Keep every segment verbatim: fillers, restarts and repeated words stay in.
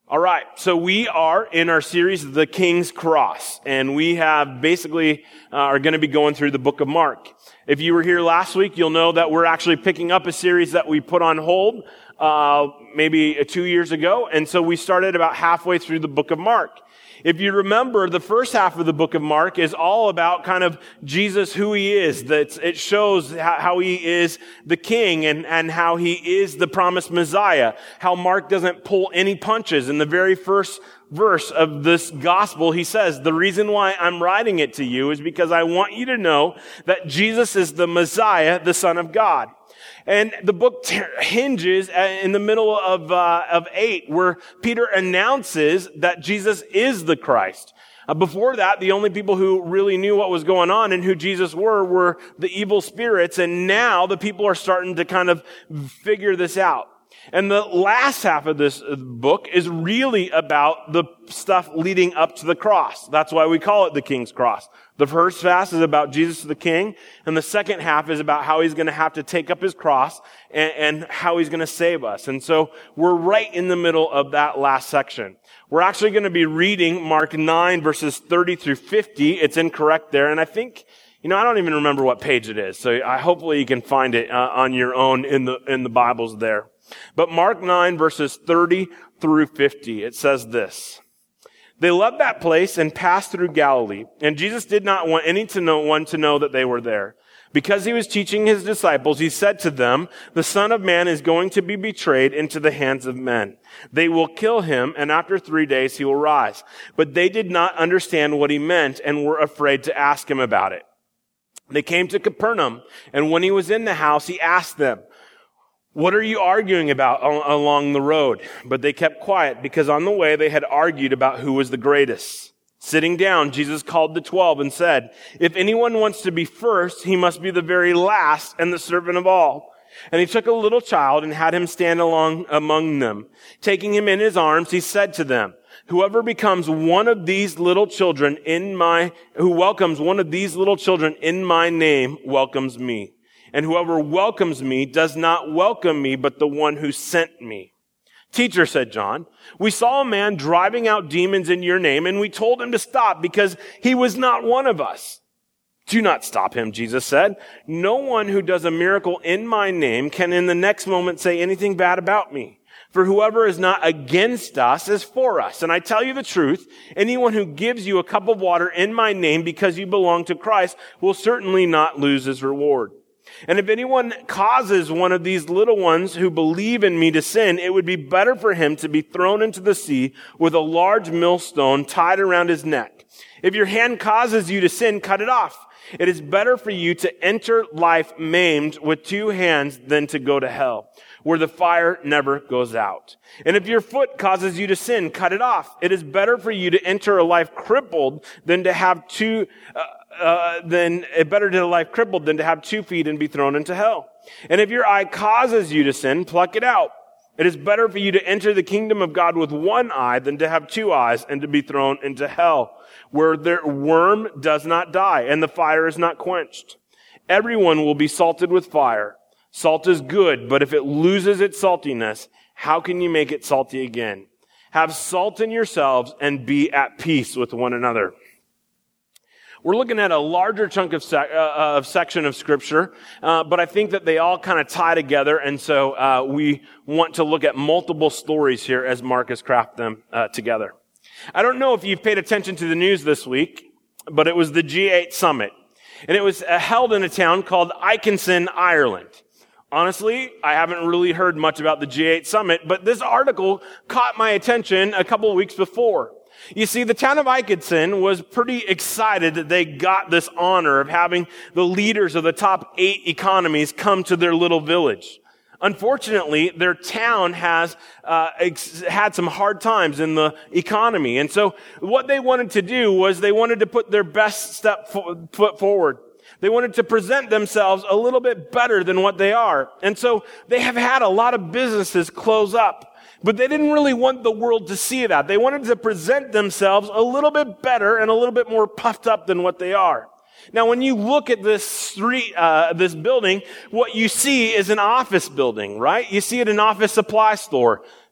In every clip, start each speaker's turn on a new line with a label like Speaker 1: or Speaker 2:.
Speaker 1: All right, so we are in our series, The King's Cross, and we have basically uh, are going to be going through the book of Mark. If you were here last week, you'll know that we're actually picking up a series that we put on hold uh, maybe two years ago, and so we started about halfway through the book of Mark. If you remember, the first half of the book of Mark is all about kind of Jesus, who he is. That it shows how he is the king and, and how he is the promised Messiah. How Mark doesn't pull any punches. In the very first verse of this gospel, he says, the reason why I'm writing it to you is because I want you to know that Jesus is the Messiah, the Son of God. And the book t- hinges in the middle of uh, of eight, where Peter announces that Jesus is the Christ. Uh, before that, the only people who really knew what was going on and who Jesus were were the evil spirits. And now the people are starting to kind of figure this out. And the last half of this book is really about the stuff leading up to the cross. That's why we call it the King's Cross. The first half is about Jesus the King, and the second half is about how he's going to have to take up his cross and, and how he's going to save us. And so we're right in the middle of that last section. We're actually going to be reading Mark nine, verses thirty through fifty. It's incorrect there, and I think, you know, I don't even remember what page it is, so I hopefully you can find it uh, on your own in the in the Bibles there. But Mark nine, verses thirty through fifty, it says this. They left that place and passed through Galilee, and Jesus did not want any to know one to know that they were there. Because he was teaching his disciples, he said to them, the Son of Man is going to be betrayed into the hands of men. They will kill him, and after three days he will rise. But they did not understand what he meant and were afraid to ask him about it. They came to Capernaum, and when he was in the house, he asked them, what are you arguing about along the road? But they kept quiet because on the way they had argued about who was the greatest. Sitting down, Jesus called the twelve and said, if anyone wants to be first, he must be the very last and the servant of all. And he took a little child and had him stand along among them. Taking him in his arms, he said to them, whoever becomes one of these little children in my, who welcomes one of these little children in my name welcomes me. And whoever welcomes me does not welcome me, but the one who sent me. Teacher, said John, we saw a man driving out demons in your name, and we told him to stop because he was not one of us. Do not stop him, Jesus said. No one who does a miracle in my name can in the next moment say anything bad about me. For whoever is not against us is for us. And I tell you the truth, anyone who gives you a cup of water in my name because you belong to Christ will certainly not lose his reward. And if anyone causes one of these little ones who believe in me to sin, it would be better for him to be thrown into the sea with a large millstone tied around his neck. If your hand causes you to sin, cut it off. It is better for you to enter life maimed with two hands than to go to hell, where the fire never goes out. And if your foot causes you to sin, cut it off. It is better for you to enter a life crippled than to have two, uh, uh, than, uh, better to life crippled than to have two feet and be thrown into hell. And if your eye causes you to sin, pluck it out. It is better for you to enter the kingdom of God with one eye than to have two eyes and to be thrown into hell, where their worm does not die and the fire is not quenched. Everyone will be salted with fire. Salt is good, but if it loses its saltiness, how can you make it salty again? Have salt in yourselves and be at peace with one another. We're looking at a larger chunk of, sec- uh, of section of Scripture, uh, but I think that they all kind of tie together, and so uh, we want to look at multiple stories here as Mark has crafted them uh, together. I don't know if you've paid attention to the news this week, but it was the G eight summit, and it was uh, held in a town called Atkinson, Ireland. Honestly, I haven't really heard much about the G eight summit, but this article caught my attention a couple of weeks before. You see, the town of Atkinson was pretty excited that they got this honor of having the leaders of the top eight economies come to their little village. Unfortunately, their town has uh, ex- had some hard times in the economy. And so what they wanted to do was they wanted to put their best step fo- foot forward. They wanted to present themselves a little bit better than what they are. And so they have had a lot of businesses close up. But they didn't really want the world to see that. They wanted to present themselves a little bit better and a little bit more puffed up than what they are. Now, when you look at this street, uh, this building, what you see is an office building, right? You see it an office supply store.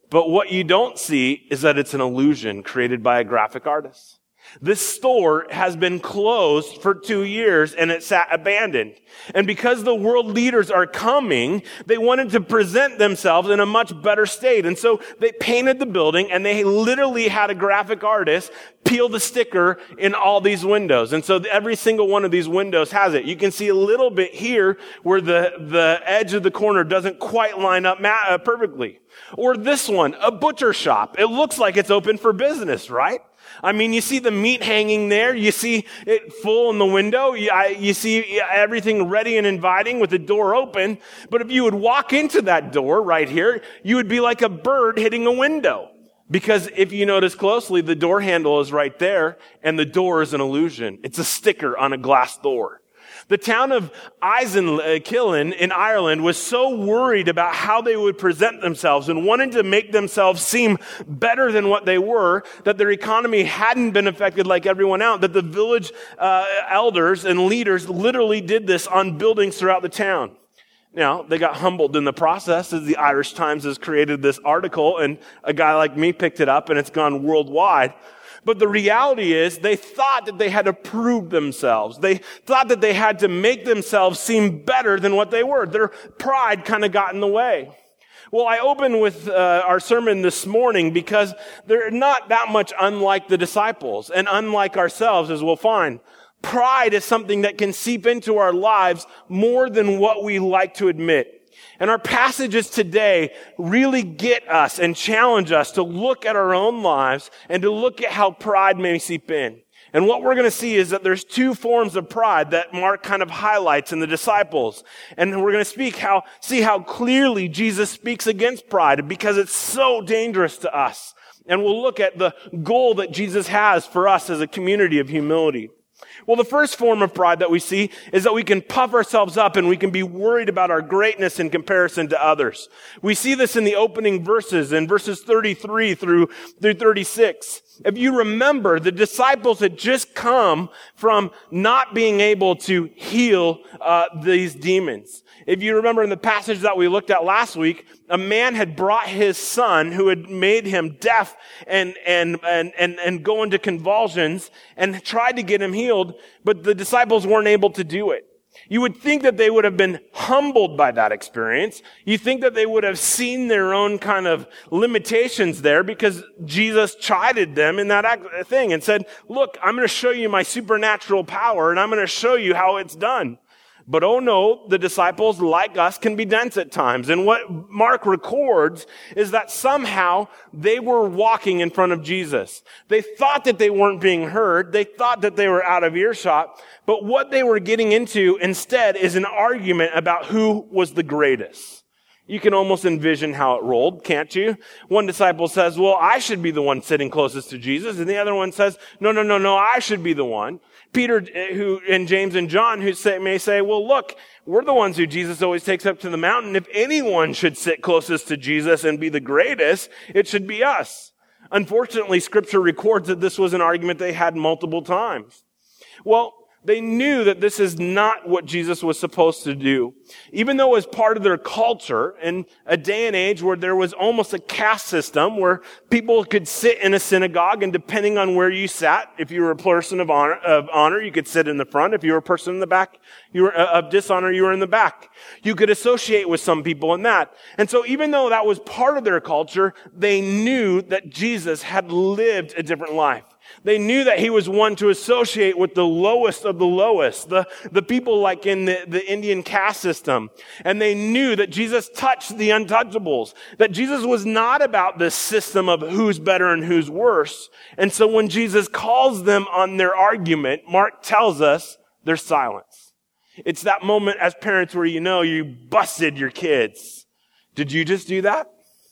Speaker 1: But what you don't see is that it's an illusion created by a graphic artist. This store has been closed for two years and it sat abandoned. And because the world leaders are coming, they wanted to present themselves in a much better state. And so they painted the building and they literally had a graphic artist peel the sticker in all these windows. And so every single one of these windows has it. You can see a little bit here where the, the edge of the corner doesn't quite line up ma- uh, perfectly. Or this one, a butcher shop. It looks like it's open for business, right? I mean, you see the meat hanging there. You see it full in the window. You, I, you see everything ready and inviting with the door open. But if you would walk into that door right here, you would be like a bird hitting a window. Because if you notice closely, the door handle is right there and the door is an illusion. It's a sticker on a glass door. The town of Eisenkillen in Ireland was so worried about how they would present themselves and wanted to make themselves seem better than what they were, that their economy hadn't been affected like everyone else, that the village uh, elders and leaders literally did this on buildings throughout the town. Now, they got humbled in the process as the Irish Times has created this article and a guy like me picked it up and it's gone worldwide. But the reality is they thought that they had to prove themselves. They thought that they had to make themselves seem better than what they were. Their pride kind of got in the way. Well, I open with uh, our sermon this morning because they're not that much unlike the disciples and unlike ourselves, as we'll find. Pride is something that can seep into our lives more than what we like to admit. And our passages today really get us and challenge us to look at our own lives and to look at how pride may seep in. And what we're going to see is that there's two forms of pride that Mark kind of highlights in the disciples. And we're going to speak how, see how clearly Jesus speaks against pride because it's so dangerous to us. And we'll look at the goal that Jesus has for us as a community of humility. Well, the first form of pride that we see is that we can puff ourselves up and we can be worried about our greatness in comparison to others. We see this in the opening verses, in verses thirty-three through, through thirty-six. If you remember, the disciples had just come from not being able to heal uh, these demons. If you remember in the passage that we looked at last week, a man had brought his son who had made him deaf and, and, and, and, and go into convulsions and tried to get him healed, but the disciples weren't able to do it. You would think that they would have been humbled by that experience. You think that they would have seen their own kind of limitations there because Jesus chided them in that thing and said, look, I'm going to show you my supernatural power and I'm going to show you how it's done. But oh no, the disciples, like us, can be dense at times. And what Mark records is that somehow they were walking in front of Jesus. They thought that they weren't being heard. They thought that they were out of earshot. But what they were getting into instead is an argument about who was the greatest. You can almost envision how it rolled, can't you? One disciple says, well, I should be the one sitting closest to Jesus. And the other one says, no, no, no, no, I should be the one. Peter who and James and John who say, may say, well, look, we're the ones who Jesus always takes up to the mountain. If anyone should sit closest to Jesus and be the greatest, it should be us. Unfortunately, Scripture records that this was an argument they had multiple times. Well, they knew that this is not what Jesus was supposed to do. Even though it was part of their culture in a day and age where there was almost a caste system where people could sit in a synagogue and depending on where you sat, if you were a person of honor, of honor, you could sit in the front. If you were a person in the back, you were uh, of dishonor, you were in the back. You could associate with some people in that. And so even though that was part of their culture, they knew that Jesus had lived a different life. They knew that he was one to associate with the lowest of the lowest, the, the people like in the, the Indian caste system. And they knew that Jesus touched the untouchables, that Jesus was not about this system of who's better and who's worse. And so when Jesus calls them on their argument, Mark tells us there's silence. It's that moment as parents where you know you busted your kids. Did you just do that?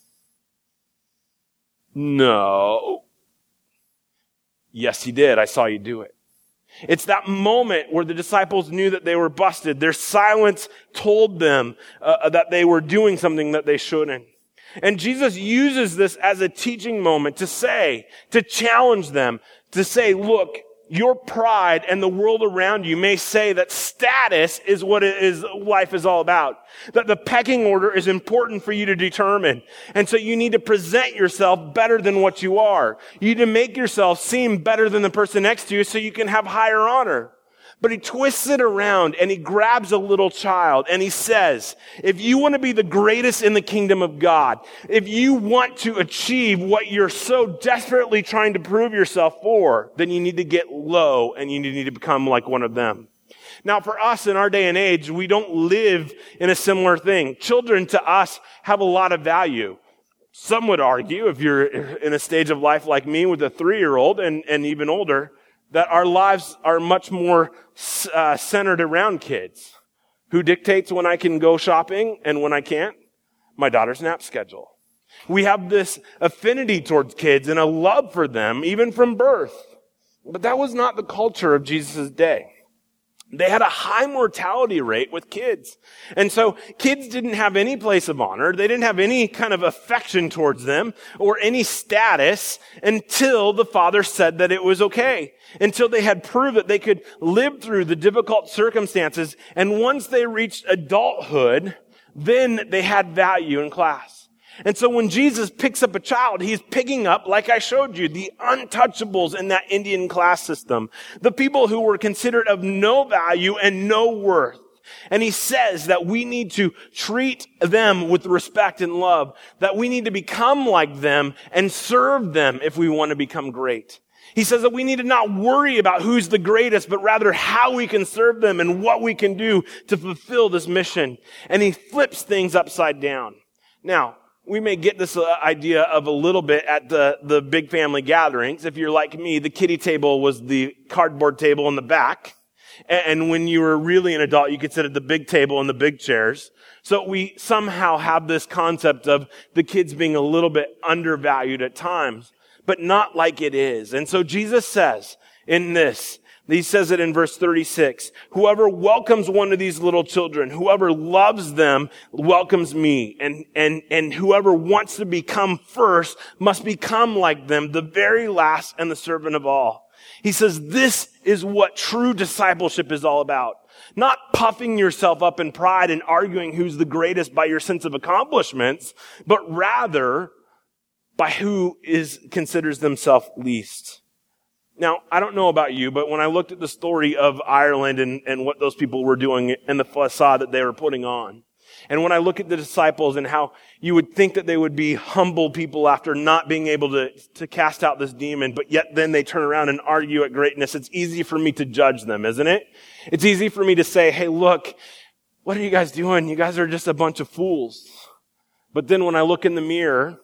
Speaker 1: No. Yes, he did. I saw you do it. It's that moment where the disciples knew that they were busted. Their silence told them uh, that they were doing something that they shouldn't. And Jesus uses this as a teaching moment to say, to challenge them, to say, look, your pride and the world around you may say that status is what it is, life is all about. That the pecking order is important for you to determine. And so you need to present yourself better than what you are. You need to make yourself seem better than the person next to you so you can have higher honor. But he twists it around and he grabs a little child and he says, if you want to be the greatest in the kingdom of God, if you want to achieve what you're so desperately trying to prove yourself for, then you need to get low and you need to become like one of them. Now, for us in our day and age, we don't live in a similar thing. Children to us have a lot of value. Some would argue, if you're in a stage of life like me with a three-year-old and, and even older, that our lives are much more uh, centered around kids. Who dictates when I can go shopping and when I can't? My daughter's nap schedule. We have this affinity towards kids and a love for them, even from birth. But that was not the culture of Jesus' day. They had a high mortality rate with kids. And so kids didn't have any place of honor. They didn't have any kind of affection towards them or any status until the father said that it was okay. Until they had proved that they could live through the difficult circumstances. And once they reached adulthood, then they had value in class. And so when Jesus picks up a child, he's picking up, like I showed you, the untouchables in that Indian class system. The people who were considered of no value and no worth. And he says that we need to treat them with respect and love. That we need to become like them and serve them if we want to become great. He says that we need to not worry about who's the greatest, but rather how we can serve them and what we can do to fulfill this mission. And he flips things upside down. Now, we may get this idea of a little bit at the, the big family gatherings. If you're like me, the kiddie table was the cardboard table in the back. And when you were really an adult, you could sit at the big table and the big chairs. So we somehow have this concept of the kids being a little bit undervalued at times, but not like it is. And so Jesus says in this, he says it in verse thirty-six, whoever welcomes one of these little children, whoever loves them, welcomes me. And, and, and whoever wants to become first must become like them, the very last and the servant of all. He says this is what true discipleship is all about. Not puffing yourself up in pride and arguing who's the greatest by your sense of accomplishments, but rather by who is considers themselves least. Now, I don't know about you, but when I looked at the story of Ireland and, and what those people were doing and the facade that they were putting on, and when I look at the disciples and how you would think that they would be humble people after not being able to, to cast out this demon, but yet then they turn around and argue at greatness, it's easy for me to judge them, isn't it? It's easy for me to say, hey, look, what are you guys doing? You guys are just a bunch of fools. But then when I look in the mirror,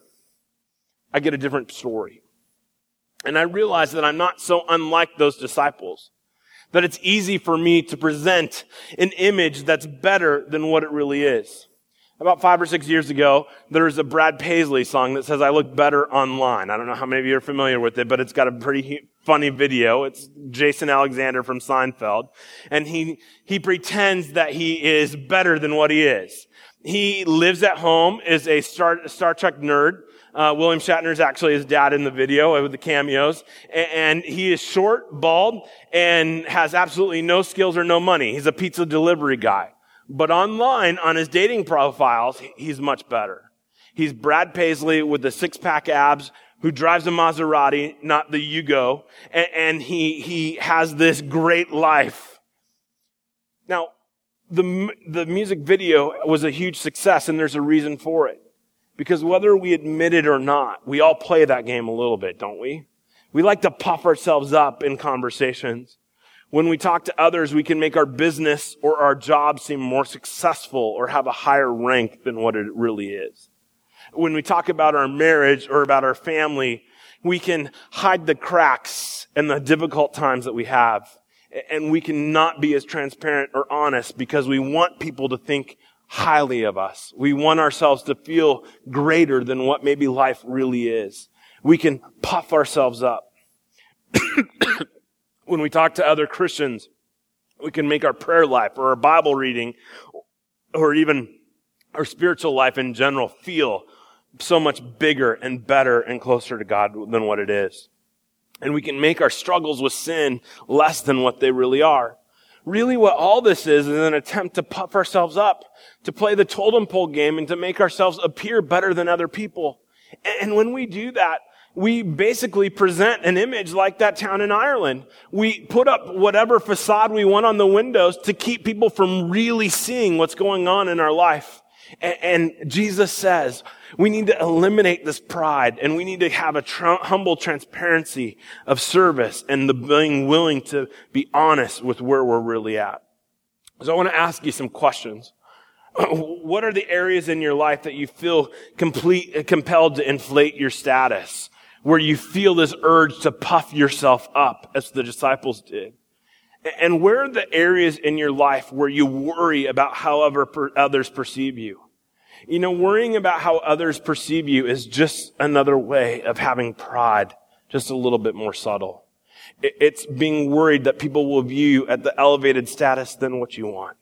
Speaker 1: I get a different story. And I realize that I'm not so unlike those disciples. That it's easy for me to present an image that's better than what it really is. About five or six years ago, there was a Brad Paisley song that says, I look better online. I don't know how many of you are familiar with it, but it's got a pretty funny video. It's Jason Alexander from Seinfeld. And he, he pretends that he is better than what he is. He lives at home, is a Star, Star Trek nerd. Uh, William Shatner is actually his dad in the video with the cameos. And he is short, bald, and has absolutely no skills or no money. He's a pizza delivery guy. But online, on his dating profiles, he's much better. He's Brad Paisley with the six-pack abs who drives a Maserati, not the Yugo. And, and he, he has this great life. Now, the, the music video was a huge success, and there's a reason for it. Because whether we admit it or not, we all play that game a little bit, don't we? We like to puff ourselves up in conversations. When we talk to others, we can make our business or our job seem more successful or have a higher rank than what it really is. When we talk about our marriage or about our family, we can hide the cracks and the difficult times that we have. And we can not be as transparent or honest because we want people to think highly of us. We want ourselves to feel greater than what maybe life really is. We can puff ourselves up. When we talk to other Christians, we can make our prayer life or our Bible reading or even our spiritual life in general feel so much bigger and better and closer to God than what it is. And we can make our struggles with sin less than what they really are. Really what all this is is an attempt to puff ourselves up, to play the totem pole game and to make ourselves appear better than other people. And when we do that, we basically present an image like that town in Ireland. We put up whatever facade we want on the windows to keep people from really seeing what's going on in our life. And Jesus says we need to eliminate this pride, and we need to have a tr- humble transparency of service and the being willing to be honest with where we're really at. So I want to ask you some questions. What are the areas in your life that you feel complete, compelled to inflate your status, where you feel this urge to puff yourself up as the disciples did? And where are the areas in your life where you worry about how other per- others perceive you? You know, worrying about how others perceive you is just another way of having pride, just a little bit more subtle. It's being worried that people will view you at the elevated status than what you want.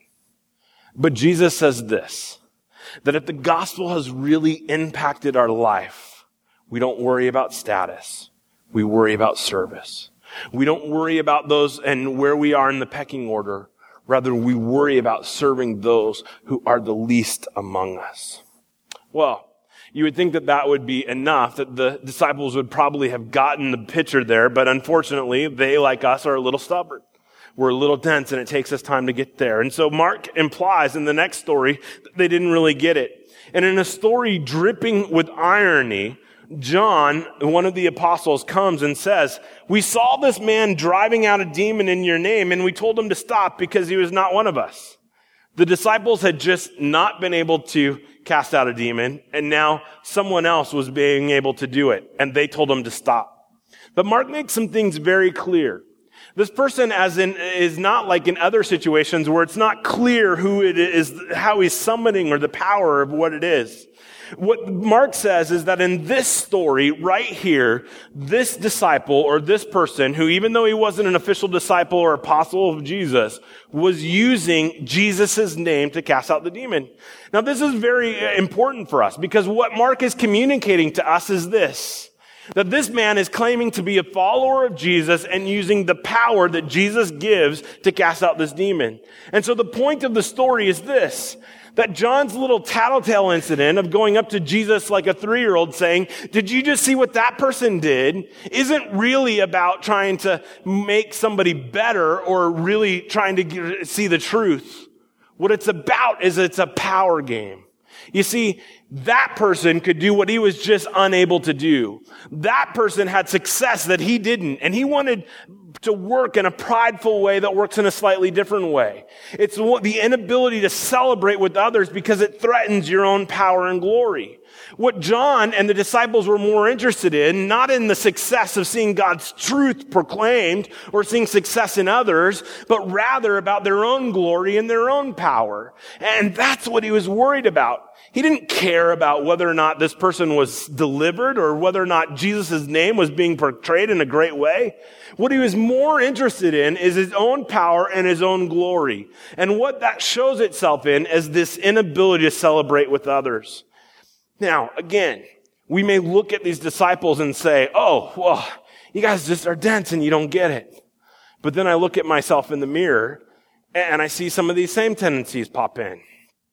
Speaker 1: But Jesus says this, that if the gospel has really impacted our life, we don't worry about status. We worry about service. We don't worry about those and where we are in the pecking order. Rather, we worry about serving those who are the least among us. Well, you would think that that would be enough, that the disciples would probably have gotten the picture there, but unfortunately, they, like us, are a little stubborn. We're a little dense, and it takes us time to get there. And so Mark implies in the next story that they didn't really get it. And in a story dripping with irony, John, one of the apostles, comes and says, "We saw this man driving out a demon in your name, and we told him to stop because he was not one of us." The disciples had just not been able to cast out a demon, and now someone else was being able to do it, and they told him to stop. But Mark makes some things very clear. This person, as in, is not like in other situations where it's not clear who it is, how he's summoning or the power of what it is. What Mark says is that in this story right here, this disciple or this person who, even though he wasn't an official disciple or apostle of Jesus, was using Jesus' name to cast out the demon. Now, this is very important for us because what Mark is communicating to us is this, that this man is claiming to be a follower of Jesus and using the power that Jesus gives to cast out this demon. And so the point of the story is this, that John's little tattletale incident of going up to Jesus like a three-year-old saying, "Did you just see what that person did?" isn't really about trying to make somebody better or really trying to see the truth. What it's about is it's a power game. You see, that person could do what he was just unable to do. That person had success that he didn't, and he wanted to work in a prideful way that works in a slightly different way. It's the inability to celebrate with others because it threatens your own power and glory. What John and the disciples were more interested in, not in the success of seeing God's truth proclaimed or seeing success in others, but rather about their own glory and their own power. And that's what he was worried about. He didn't care about whether or not this person was delivered or whether or not Jesus' name was being portrayed in a great way. What he was more interested in is his own power and his own glory. And what that shows itself in is this inability to celebrate with others. Now, again, we may look at these disciples and say, "Oh, well, you guys just are dense and you don't get it." But then I look at myself in the mirror and I see some of these same tendencies pop in.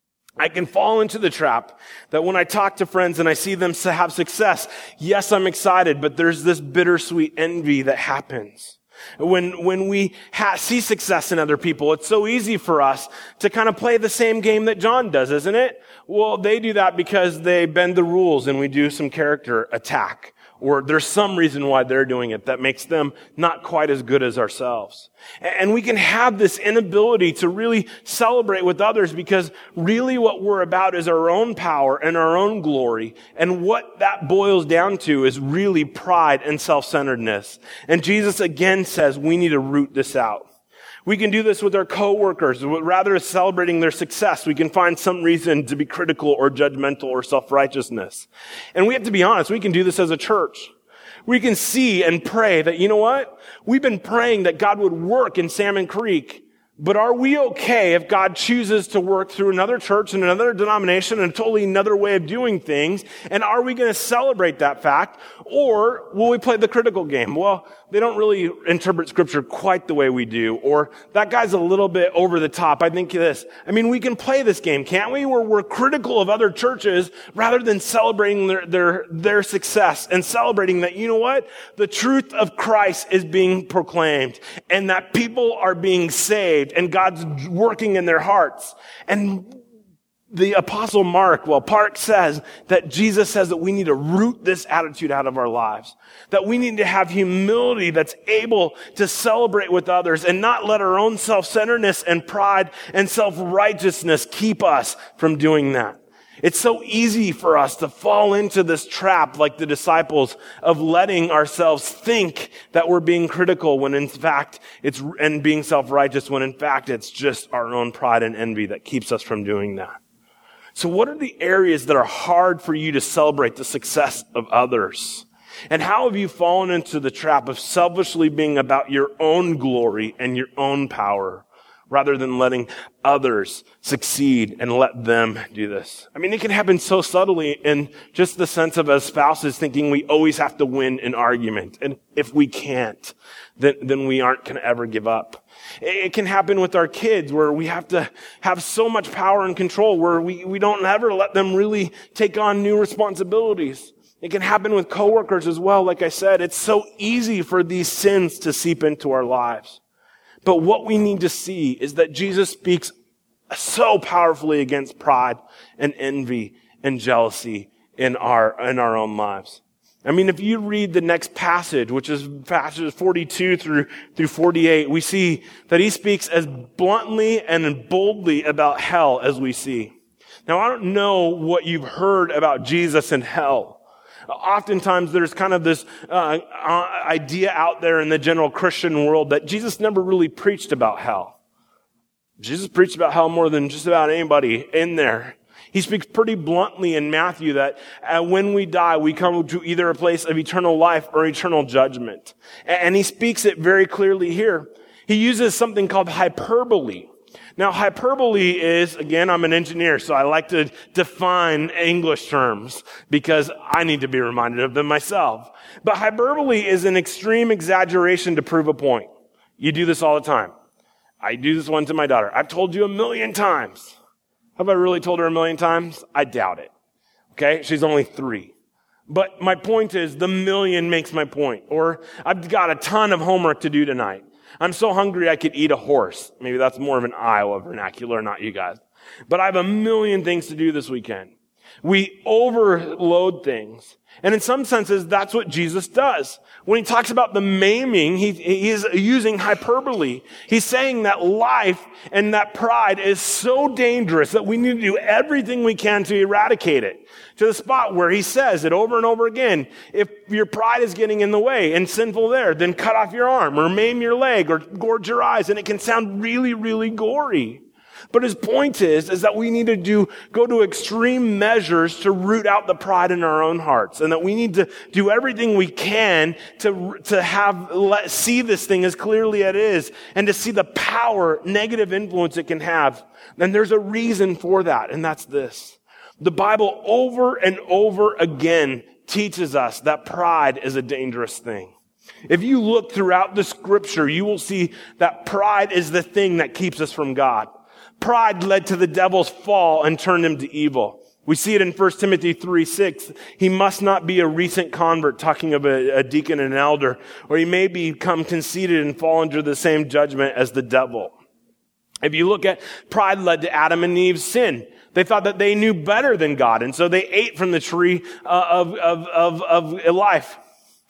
Speaker 1: I can fall into the trap that when I talk to friends and I see them have success, yes, I'm excited, but there's this bittersweet envy that happens. When, when we ha- see success in other people, it's so easy for us to kind of play the same game that John does, isn't it? Well, they do that because they bend the rules and we do some character attack. Or there's some reason why they're doing it that makes them not quite as good as ourselves. And we can have this inability to really celebrate with others because really what we're about is our own power and our own glory. And what that boils down to is really pride and self-centeredness. And Jesus again says we need to root this out. We can do this with our coworkers. Rather than celebrating their success, we can find some reason to be critical or judgmental or self-righteousness. And we have to be honest, we can do this as a church. We can see and pray that, you know what? We've been praying that God would work in Salmon Creek, But are we okay if God chooses to work through another church and another denomination and a totally another way of doing things? And are we going to celebrate that fact? Or will we play the critical game? Well, they don't really interpret Scripture quite the way we do. Or that guy's a little bit over the top. I think this. I mean, we can play this game, can't we? Where we're critical of other churches rather than celebrating their, their, their success and celebrating that, you know what? The truth of Christ is being proclaimed and that people are being saved and God's working in their hearts. And the Apostle Mark, well, Park says that Jesus says that we need to root this attitude out of our lives. That we need to have humility that's able to celebrate with others and not let our own self-centeredness and pride and self-righteousness keep us from doing that. It's so easy for us to fall into this trap like the disciples of letting ourselves think that we're being critical when in fact it's, and being self-righteous when in fact it's just our own pride and envy that keeps us from doing that. So what are the areas that are hard for you to celebrate the success of others? And how have you fallen into the trap of selfishly being about your own glory and your own power rather than letting others succeed and let them do this? I mean, it can happen so subtly in just the sense of as spouses thinking we always have to win an argument. And if we can't, then, then we aren't going to ever give up. It can happen with our kids where we have to have so much power and control where we, we don't ever let them really take on new responsibilities. It can happen with coworkers as well. Like I said, it's so easy for these sins to seep into our lives. But what we need to see is that Jesus speaks so powerfully against pride and envy and jealousy in our, in our own lives. I mean, if you read the next passage, which is passages forty-two through, through forty-eight, we see that he speaks as bluntly and boldly about hell as we see. Now, I don't know what you've heard about Jesus and hell. Oftentimes, there's kind of this uh, idea out there in the general Christian world that Jesus never really preached about hell. Jesus preached about hell more than just about anybody in there. He speaks pretty bluntly in Matthew that uh, when we die, we come to either a place of eternal life or eternal judgment. And he speaks it very clearly here. He uses something called hyperbole. Now, hyperbole is, again, I'm an engineer, so I like to define English terms because I need to be reminded of them myself. But hyperbole is an extreme exaggeration to prove a point. You do this all the time. I do this one to my daughter. I've told you a million times. Have I really told her a million times? I doubt it. Okay? She's only three. But my point is, the million makes my point. Or, I've got a ton of homework to do tonight. I'm so hungry I could eat a horse. Maybe that's more of an Iowa vernacular, not you guys. But I have a million things to do this weekend. We overload things. And in some senses, that's what Jesus does. When he talks about the maiming, he, he is using hyperbole. He's saying that life and that pride is so dangerous that we need to do everything we can to eradicate it. To the spot where he says it over and over again. If your pride is getting in the way and sinful there, then cut off your arm or maim your leg or gorge your eyes. And it can sound really, really gory. But his point is, is that we need to do, go to extreme measures to root out the pride in our own hearts. And that we need to do everything we can to, to have, let, see this thing as clearly as it is. And to see the power, negative influence it can have. And there's a reason for that. And that's this. The Bible over and over again teaches us that pride is a dangerous thing. If you look throughout the scripture, you will see that pride is the thing that keeps us from God. Pride led to the devil's fall and turned him to evil. We see it in First Timothy three six. He must not be a recent convert, talking of a, a deacon and an elder, or he may become conceited and fall under the same judgment as the devil. If you look at, pride led to Adam and Eve's sin. They thought that they knew better than God, and so they ate from the tree uh, of, of, of, of life.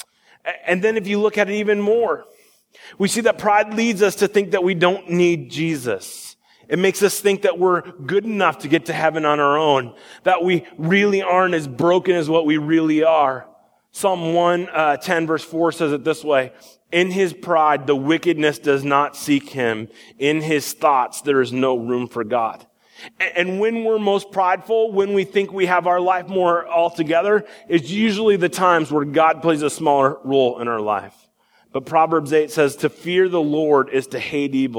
Speaker 1: And then if you look at it even more, we see that pride leads us to think that we don't need Jesus. It makes us think that we're good enough to get to heaven on our own, that we really aren't as broken as what we really are. Psalm one ten verse four says it this way: in his pride, the wickedness does not seek him. In his thoughts, there is no room for God. And when we're most prideful, when we think we have our life more altogether, it's usually the times where God plays a smaller role in our life. But Proverbs eight says, to fear the Lord is to hate evil,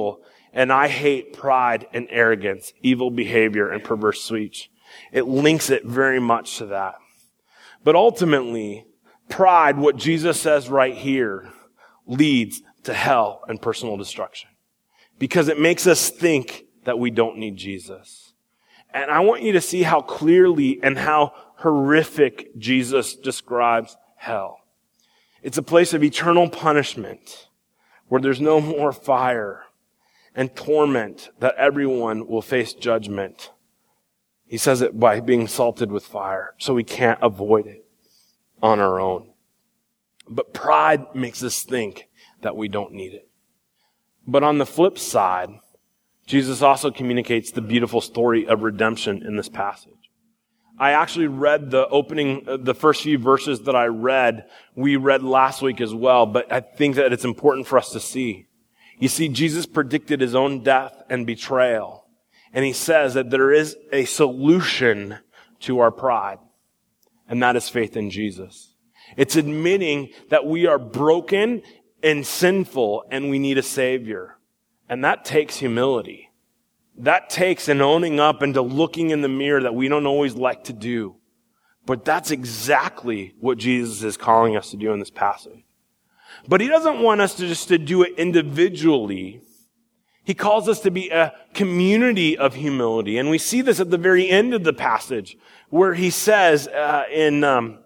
Speaker 1: and I hate pride and arrogance, evil behavior, and perverse speech. It links it very much to that. But ultimately, pride, what Jesus says right here, leads to hell and personal destruction. Because it makes us think that we don't need Jesus. And I want you to see how clearly and how horrific Jesus describes hell. It's a place of eternal punishment where there's no more fire and torment, that everyone will face judgment. He says it by being salted with fire, so we can't avoid it on our own. But pride makes us think that we don't need it. But on the flip side, Jesus also communicates the beautiful story of redemption in this passage. I actually read the opening, the first few verses that I read, we read last week as well, but I think that it's important for us to see. You see, Jesus predicted his own death and betrayal, and he says that there is a solution to our pride, and that is faith in Jesus. It's admitting that we are broken and sinful and we need a Savior. And that takes humility. That takes an owning up and to looking in the mirror that we don't always like to do. But that's exactly what Jesus is calling us to do in this passage. But he doesn't want us to just to do it individually. He calls us to be a community of humility. And we see this at the very end of the passage where he says uh, in, um,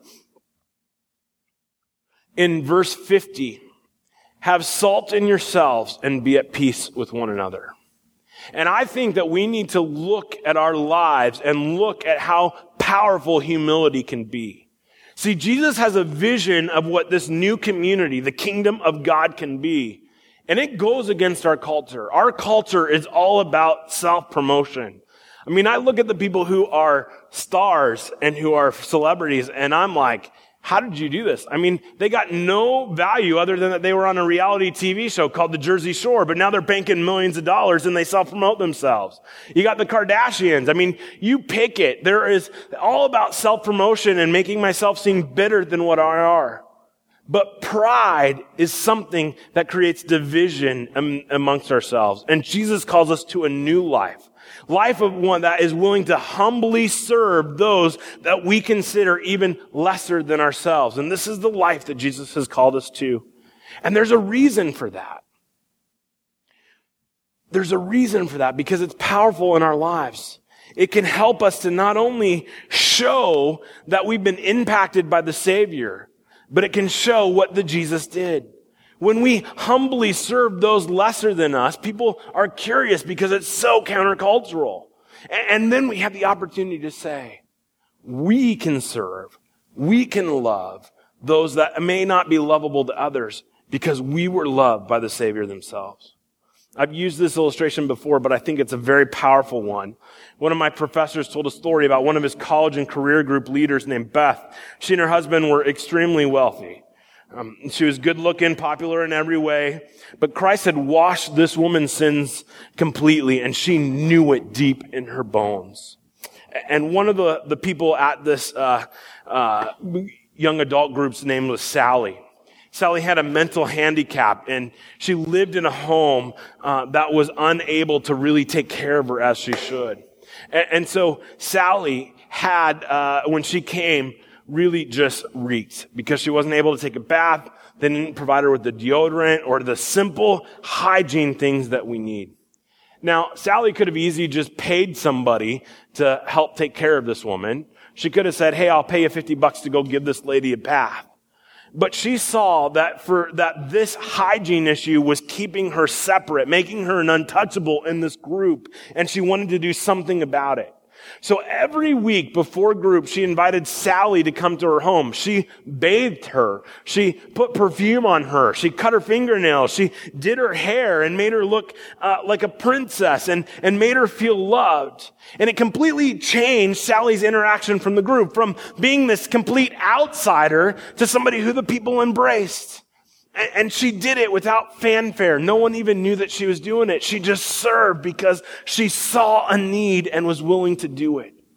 Speaker 1: in verse fifty, have salt in yourselves and be at peace with one another. And I think that we need to look at our lives and look at how powerful humility can be. See, Jesus has a vision of what this new community, the kingdom of God, can be. And it goes against our culture. Our culture is all about self-promotion. I mean, I look at the people who are stars and who are celebrities, and I'm like, how did you do this? I mean, they got no value other than that they were on a reality T V show called The Jersey Shore, but now they're banking millions of dollars and they self-promote themselves. You got the Kardashians. I mean, you pick it. There is all about self-promotion and making myself seem better than what I are. But pride is something that creates division am- amongst ourselves. And Jesus calls us to a new life. Life of one that is willing to humbly serve those that we consider even lesser than ourselves. And this is the life that Jesus has called us to. And there's a reason for that. There's a reason for that because it's powerful in our lives. It can help us to not only show that we've been impacted by the Savior, but it can show what the Jesus did. When we humbly serve those lesser than us, people are curious because it's so countercultural. And then we have the opportunity to say, we can serve, we can love those that may not be lovable to others because we were loved by the Savior themselves. I've used this illustration before, but I think it's a very powerful one. One of my professors told a story about one of his college and career group leaders named Beth. She and her husband were extremely wealthy. Um, she was good looking, popular in every way, but Christ had washed this woman's sins completely, and she knew it deep in her bones. And one of the, the people at this uh, uh, young adult group's name was Sally. Sally had a mental handicap, and she lived in a home uh, that was unable to really take care of her as she should. And, and so Sally had, uh, when she came, really just reeked because she wasn't able to take a bath. They didn't provide her with the deodorant or the simple hygiene things that we need. Now, Sally could have easily just paid somebody to help take care of this woman. She could have said, hey, I'll pay you fifty bucks to go give this lady a bath. But she saw that for that this hygiene issue was keeping her separate, making her an untouchable in this group, and she wanted to do something about it. So every week before group, she invited Sally to come to her home. She bathed her. She put perfume on her. She cut her fingernails. She did her hair and made her look uh, like a princess and, and made her feel loved. And it completely changed Sally's interaction from the group, from being this complete outsider to somebody who the people embraced. And she did it without fanfare. No one even knew that she was doing it. She just served because she saw a need and was willing to do it.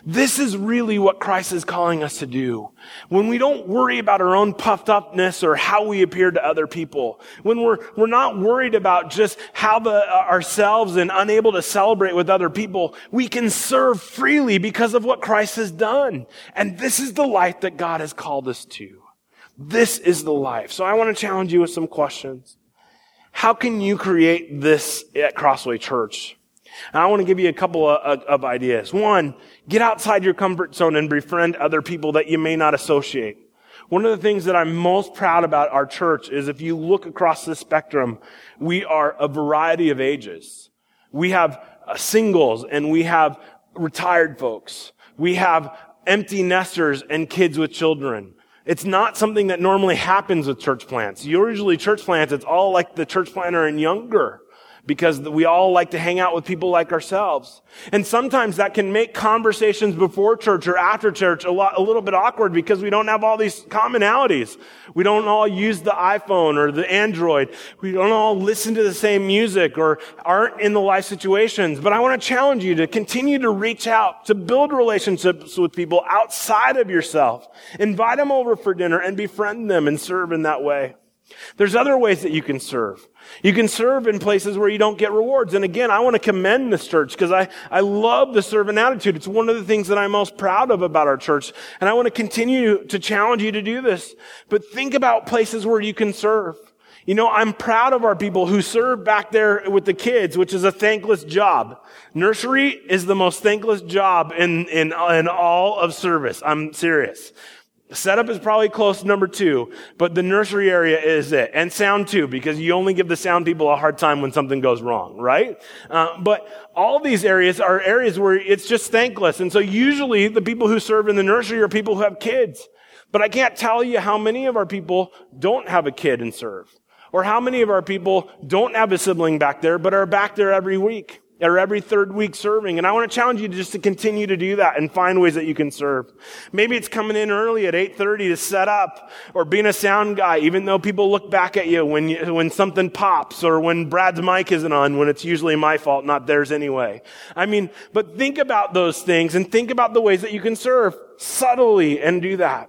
Speaker 1: This is really what Christ is calling us to do. When we don't worry about our own puffed upness or how we appear to other people, when we're, we're not worried about just how the, ourselves and unable to celebrate with other people, we can serve freely because of what Christ has done. And this is the life that God has called us to. This is the life. So I want to challenge you with some questions. How can you create this at Crossway Church? And I want to give you a couple of, of ideas. One, get outside your comfort zone and befriend other people that you may not associate. One of the things that I'm most proud about our church is if you look across the spectrum, we are a variety of ages. We have uh, singles and we have retired folks. We have empty nesters and kids with children. It's not something that normally happens with church plants. Usually church plants, it's all like the church planter and younger, because we all like to hang out with people like ourselves. And sometimes that can make conversations before church or after church a lot, a little bit awkward because we don't have all these commonalities. We don't all use the iPhone or the Android. We don't all listen to the same music or aren't in the life situations. But I want to challenge you to continue to reach out, to build relationships with people outside of yourself. Invite them over for dinner and befriend them and serve in that way. There's other ways that you can serve. You can serve in places where you don't get rewards. And again, I want to commend this church because I, I love the servant attitude. It's one of the things that I'm most proud of about our church. And I want to continue to challenge you to do this. But think about places where you can serve. You know, I'm proud of our people who serve back there with the kids, which is a thankless job. Nursery is the most thankless job in, in, in all of service. I'm serious. Setup is probably close to number two, but the nursery area is it. And sound too, because you only give the sound people a hard time when something goes wrong, right? Uh, but all these areas are areas where it's just thankless. And so usually the people who serve in the nursery are people who have kids. But I can't tell you how many of our people don't have a kid and serve. Or how many of our people don't have a sibling back there, but are back there every week. Or every third week serving. And I want to challenge you to just to continue to do that and find ways that you can serve. Maybe it's coming in early at eight thirty to set up, or being a sound guy, even though people look back at you when you, when something pops, or when Brad's mic isn't on, when it's usually my fault, not theirs anyway. I mean, but think about those things and think about the ways that you can serve subtly and do that.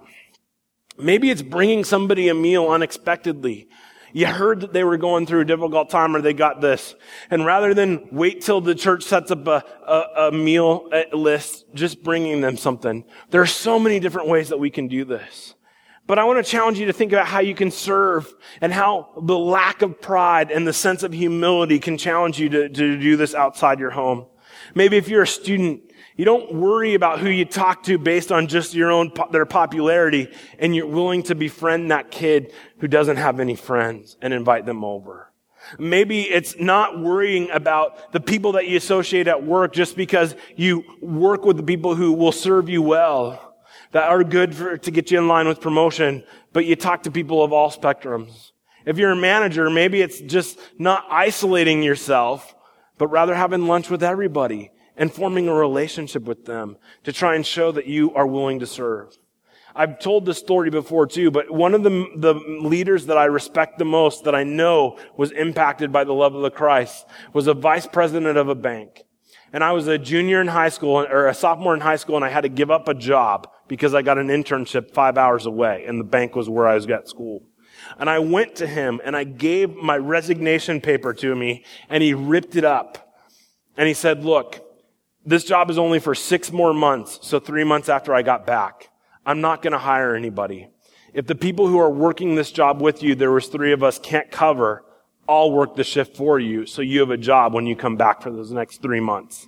Speaker 1: Maybe it's bringing somebody a meal unexpectedly. You heard that they were going through a difficult time or they got this. And rather than wait till the church sets up a, a, a meal list, just bringing them something. There are so many different ways that we can do this. But I want to challenge you to think about how you can serve and how the lack of pride and the sense of humility can challenge you to, to do this outside your home. Maybe if you're a student, you don't worry about who you talk to based on just your own, their popularity, and you're willing to befriend that kid who doesn't have any friends and invite them over. Maybe it's not worrying about the people that you associate at work just because you work with the people who will serve you well, that are good for, to get you in line with promotion, but you talk to people of all spectrums. If you're a manager, maybe it's just not isolating yourself, but rather having lunch with everybody and forming a relationship with them to try and show that you are willing to serve. I've told this story before too, but one of the, the leaders that I respect the most, that I know was impacted by the love of the Christ, was a vice president of a bank. And I was a junior in high school, or a sophomore in high school, and I had to give up a job because I got an internship five hours away, and the bank was where I was at school. And I went to him, and I gave my resignation paper to me, and he ripped it up. And he said, look, this job is only for six more months, so three months after I got back. I'm not going to hire anybody. If the people who are working this job with you, there was three of us, can't cover, I'll work the shift for you so you have a job when you come back for those next three months.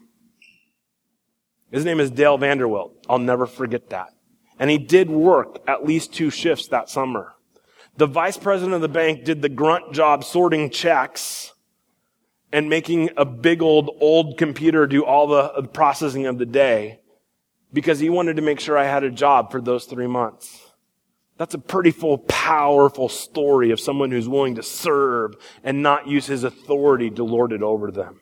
Speaker 1: His name is Dale Vanderwilt. I'll never forget that. And he did work at least two shifts that summer. The vice president of the bank did the grunt job sorting checks and making a big old, old computer do all the processing of the day because he wanted to make sure I had a job for those three months. That's a pretty full, powerful story of someone who's willing to serve and not use his authority to lord it over them.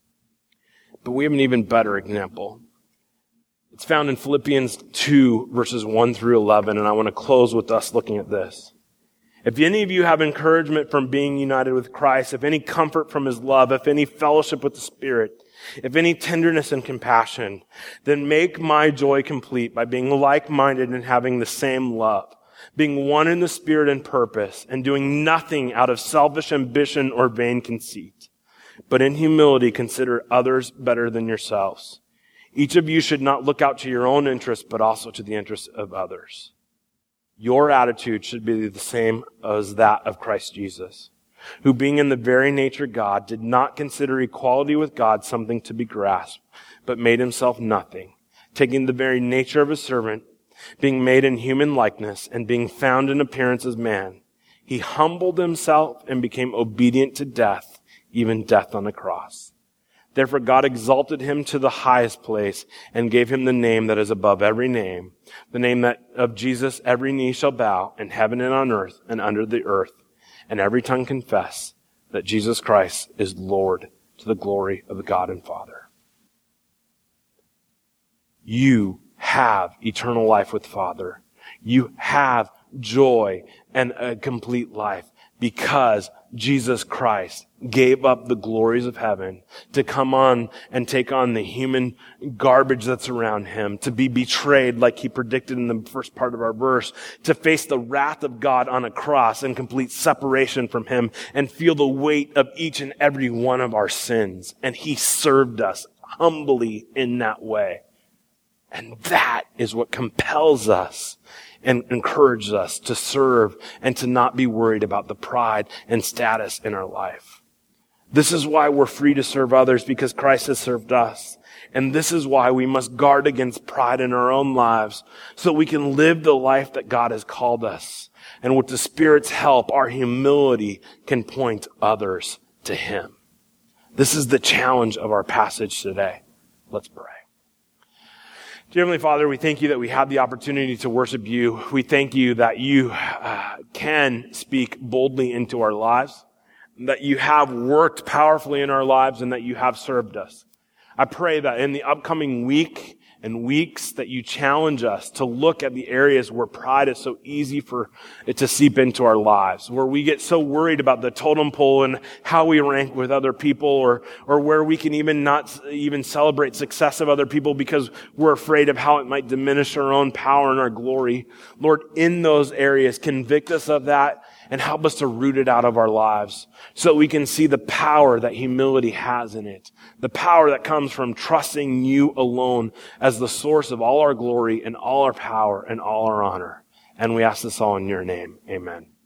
Speaker 1: But we have an even better example. It's found in Philippians two, verses one through eleven, and I want to close with us looking at this. If any of you have encouragement from being united with Christ, if any comfort from his love, if any fellowship with the Spirit, if any tenderness and compassion, then make my joy complete by being like-minded and having the same love, being one in the spirit and purpose, and doing nothing out of selfish ambition or vain conceit, but in humility consider others better than yourselves. Each of you should not look out to your own interests, but also to the interests of others. Your attitude should be the same as that of Christ Jesus, who being in the very nature God, did not consider equality with God something to be grasped, but made himself nothing, taking the very nature of a servant, being made in human likeness, and being found in appearance as man. He humbled himself and became obedient to death, even death on a cross. Therefore God exalted him to the highest place and gave him the name that is above every name, the name that of Jesus every knee shall bow in heaven and on earth and under the earth, and every tongue confess that Jesus Christ is Lord, to the glory of the God and Father. You have eternal life with Father. You have joy and a complete life because Jesus Christ gave up the glories of heaven to come on and take on the human garbage that's around him, to be betrayed like he predicted in the first part of our verse, to face the wrath of God on a cross and complete separation from him and feel the weight of each and every one of our sins. And he served us humbly in that way. And that is what compels us and encourages us to serve and to not be worried about the pride and status in our life. This is why we're free to serve others, because Christ has served us. And this is why we must guard against pride in our own lives so we can live the life that God has called us. And with the Spirit's help, our humility can point others to him. This is the challenge of our passage today. Let's pray. Dear Heavenly Father, we thank you that we have the opportunity to worship you. We thank you that you uh, can speak boldly into our lives, that you have worked powerfully in our lives, and that you have served us. I pray that in the upcoming week and weeks that you challenge us to look at the areas where pride is so easy for it to seep into our lives, where we get so worried about the totem pole and how we rank with other people, or or where we can even not even celebrate success of other people because we're afraid of how it might diminish our own power and our glory. Lord, in those areas, convict us of that and help us to root it out of our lives so we can see the power that humility has in it, the power that comes from trusting you alone as the source of all our glory and all our power and all our honor. And we ask this all in your name. Amen.